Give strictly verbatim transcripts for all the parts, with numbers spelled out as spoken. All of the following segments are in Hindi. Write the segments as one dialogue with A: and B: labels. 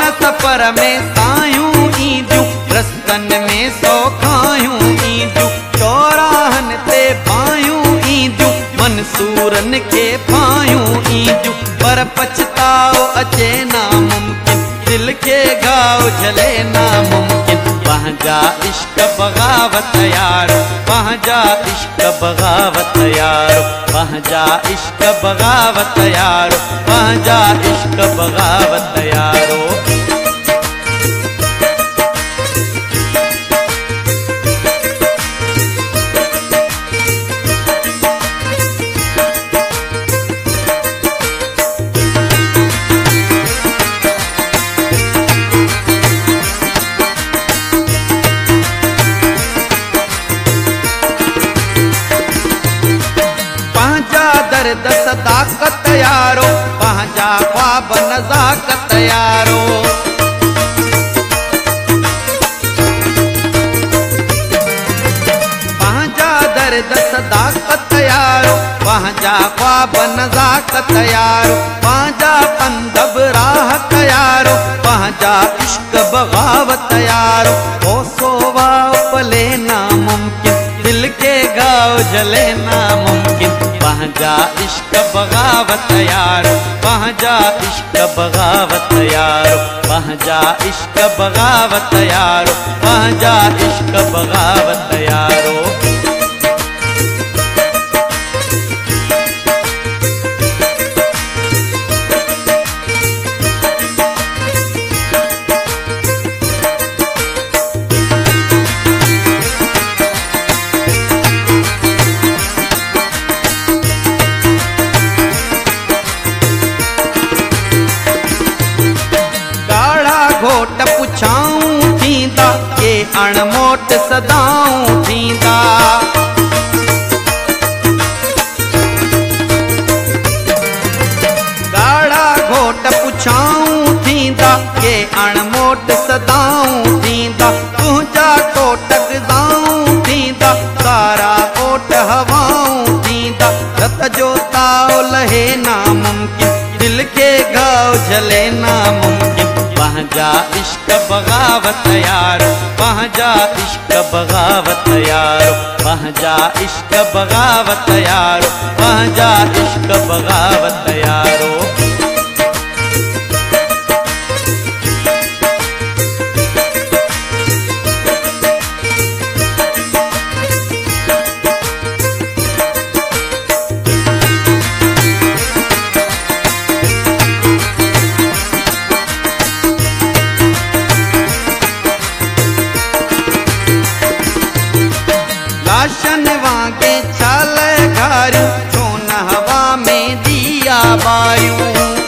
A: न सफ़र में सायूं ईंदियूं, रस्तन में सो खायूं ईंदियूं, चौराहन ते पायूं ईंदियूं, मंसूरन के पायूं ईंदियूं। पर पछताओ अचे नामुमकिन, दिल के घाव झले नामुमकिन। पंहिंजा इश्क बगावत यारो, पंहिंजा इश्क बगावत यारो, पंहिंजा इश्क बगावत यारो, पंहिंजा इश्क बगावत यारो। दर्द सदाकत यारो, पंहिंजा ख्वाब नज़ाकत यारो। पंहिंजा दर्द सदाकत यारो, पंहिंजा ख्वाब नज़ाकत यारो, पंहिंजा पंधब राहत यारो, पंहिंजा इश्क बगावत यारो। ओ सोवा पले नामुमकिन, दिल के घाव झले नामुमकिन। पंहिंजा इश्क बगावत यारो, पंहिंजा इश्क बगावत यारो, पंहिंजा इश्क बगावत यारो, पंहिंजा इश्क बगावत यारो। घोट पुछाऊं थींदा, के अणमोट सदाऊं थींदा। गाढ़ा घोट पुछाऊं थींदा, के अणमोट सदाऊं थींदा। तुंहिंजा कोट गज़ाऊं थींदा, सारा ओट हवाऊं थींदा। रत जो ताव लहे नामुमकिन, दिल के घाव झले नामुमकिन। पंहिंजा इश्क बगावत यारो, पंहिंजा इश्क बगावत यारो, पंहिंजा इश्क बगावत यारो, पंहिंजा इश्क बगावत यारो। लाशन वांगे छाल घारियूं, छो न हवा में दिया बारियूं।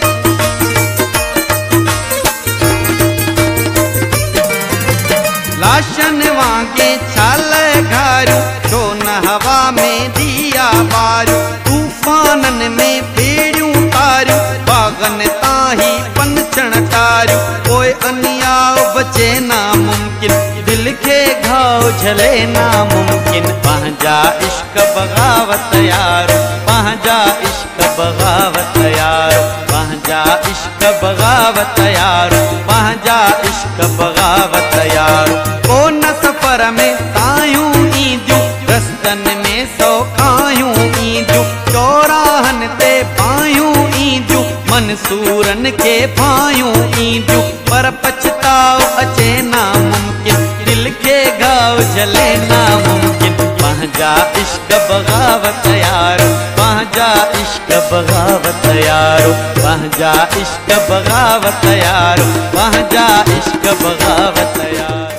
A: लाशन वांगे छाल घारियूं, छो न हवा में दिया बारियूं। तूफानन में बेड़ियूं तारियूं, बागन ताही पंछण तारियूं। कोई अन्याव बचे नामुमकिन, दिल के घाव झले नामुमकिन। पंहिंजा इश्क बगावत यारो, पंहिंजा इश्क बगावत यारो, पंहिंजा इश्क बगावत यारो, पंहिंजा इश्क बगावत यारो। ओ न सफ़र में सायूं ईंदियूं, रस्तन में सो खायूं ईंदियूं, चौराहन ते पायूं ईंदियूं, मंसूरन के पायूं ईंदियूं। पर पछताओ अचे नामुमकिन, दिल के घाव झले नामुमकिन। पंहिंजा इश्क बगावत यारो, पंहिंजा इश्क बगावत यारो, पंहिंजा इश्क बगावत यारो, पंहिंजा इश्क बगावत यारो।